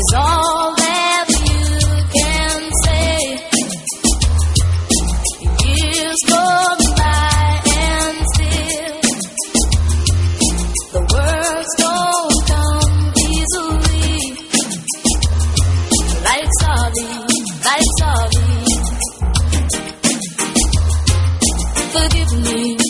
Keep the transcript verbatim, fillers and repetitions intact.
is all that you can say. Years go by and still the words don't come easily. Life's sorry, life's sorry. Forgive me.